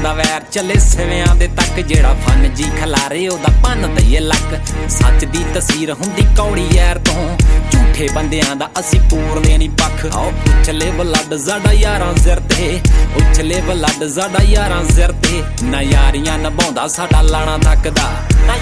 ਦਾ ਵੈਰ ਚੱਲੇ ਸਿਵਿਆਂ ਦੇ ਤੱਕ। ਜਿਹੜਾ ਫਨ ਜੀ ਖਲਾਰੇ ਉਹਦਾ ਭੰਨ ਦਈਏ ਲੱਕ। ਸੱਚ ਦੀ ਤਸਵੀਰ ਹੁੰਦੀ ਕੌੜੀ ਯਾਰ ਤੋਂ, ਝੂਠੇ ਬੰਦਿਆਂ ਦਾ ਅਸੀਂ ਪੂਰਦੇ ਨੀ ਪੱਖ। ਆਓ ਉਛਲੇ ਬਲੱਡ ਸਾਡਾ ਯਾਰਾਂ ਸਿਰ ਤੇ, ਉਛਲੇ ਬਲੱਡ ਸਾਡਾ ਯਾਰਾਂ ਸਿਰ ਤੇ। ਨਾ ਯਾਰੀਆਂ ਨਿਭਾਉਂਦਾ ਸਾਡਾ ਲਾਣਾ ਤੱਕਦਾ।